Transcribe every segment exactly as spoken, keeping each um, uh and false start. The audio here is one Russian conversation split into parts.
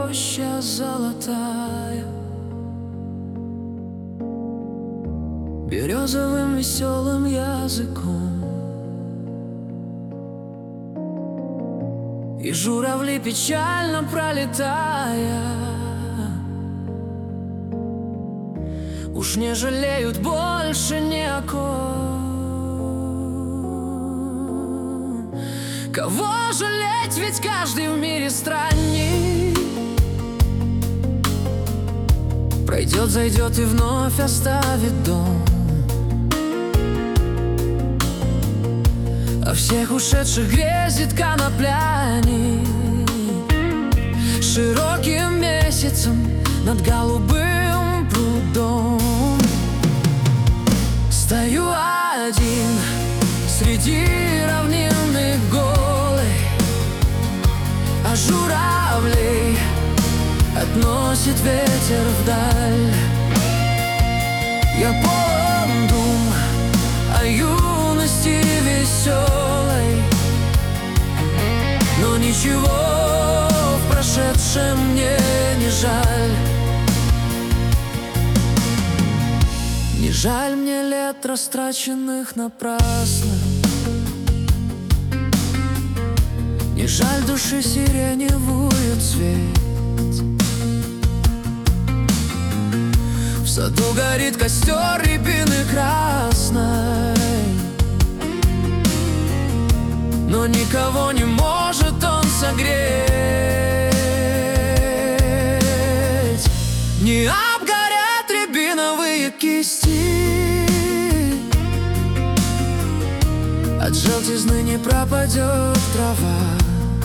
роща золотая, березовым веселым языком. И журавли, печально пролетая, уж не жалеют больше ни о ком. Кого жалеть, ведь каждый в мире странник. Пройдет, зайдет и вновь оставит дом. А всех ушедших грезит конопляник широким месяцем над голубым прудом. Стою один среди равнины голой, а журавлей относит ветер вдаль. Я полон дум о юности веселой, но ничего в прошедшем мне не жаль. Не жаль мне лет, растраченных напрасно, не жаль души сиреневую цвет. В саду горит костер рябины красной, но никого не может он согреть. Не обгорят рябиновые кисти, от желтизны не пропадет трава.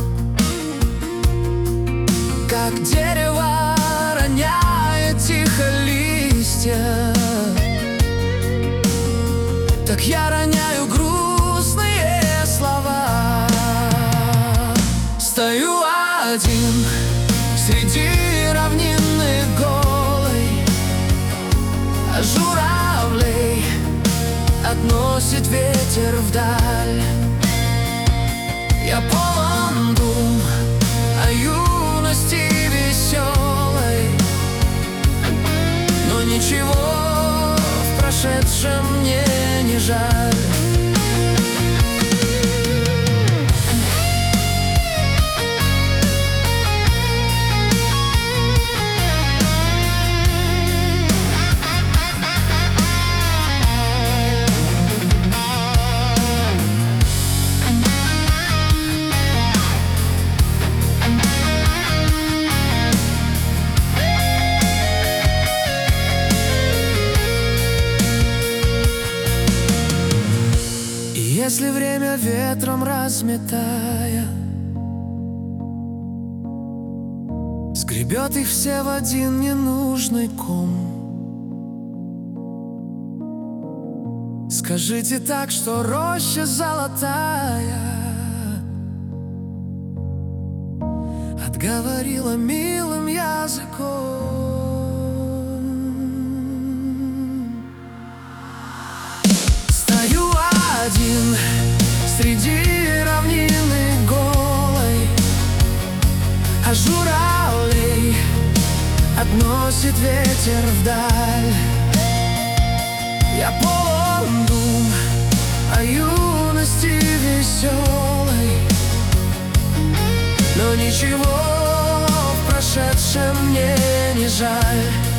Как дерево роняет тихо листья, так я роняю грустные слова. Стою один среди равнины голой, а журавлей относит ветер вдаль. Я полон дум о юности веселой, но ничего в прошедшем мне не жаль. Если время ветром разметая сгребет их все в один ненужный ком, скажите так, что роща золотая отговорила милым языком. Стою один среди равнины голой, а журавлей относит ветер вдаль. Я полон дум о юности веселой, но ничего в прошедшем мне не жаль.